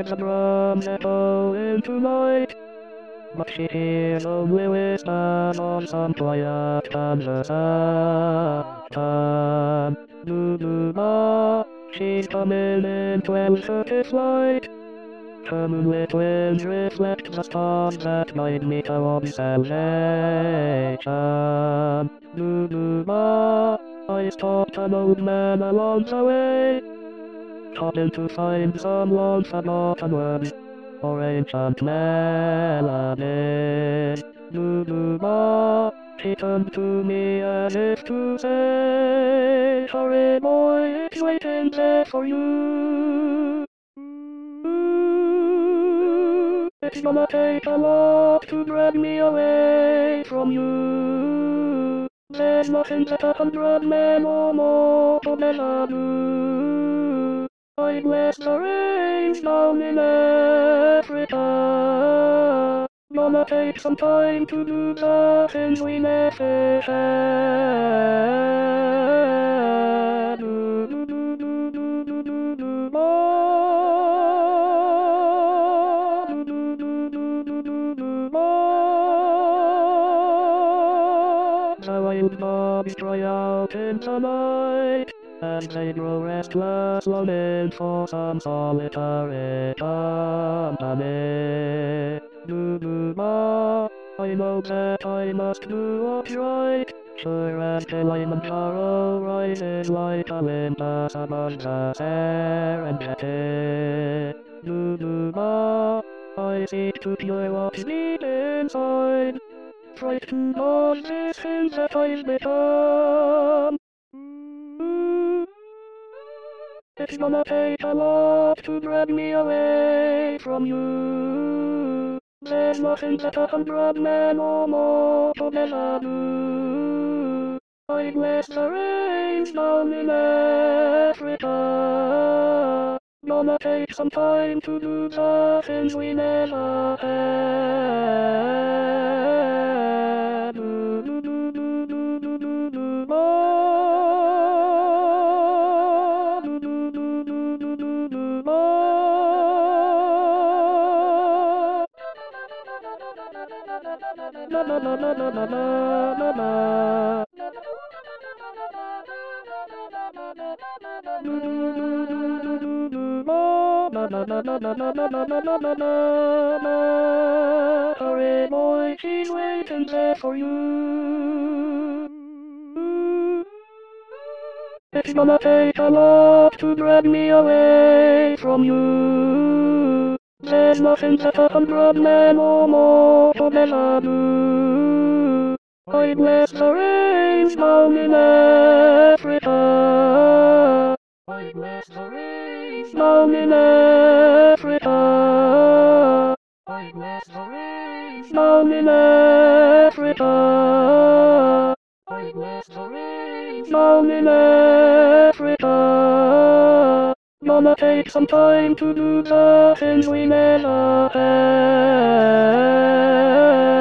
the drums echo into night. But she hears only whispers on some quiet Kansas time. Lulu, she's coming in 12:30 flight. Her moonlit wings reflect the stars that guide me towards salvation. Lulu, I stopped an old man along the way, stopping to find some long forgotten words or ancient melodies. Lulu, she turned to me as if to say, hurry boy, it's waiting there for you. It's gonna take a lot to drag me away from you. There's nothing that 100 men or more could ever do. I bless the rains down in Africa. Gonna take some time to do the things we never had. The wild dogs cry out in the night, as they grow restless, longing for some solitary company. I know that I must do what's right, sure as Kilimanjaro rises like a Olympus above the Serengeti. I seek to cure what's deep inside, frightened of the things that I've become. It's gonna take a lot to drag me away from you. There's nothing that 100 men or more could ever do. I bless the rains down in Africa. Gonna take some time to do the things we never had. Hurry boy, she's waiting there for you. It's gonna take a lot to drag me away from you. There's nothing that 100 men or more could ever do. I bless the rains down in Africa. I bless the rains down in Africa. I bless the rains down in Africa. I bless the rains down in Africa. Gonna take some time to do the things we never had.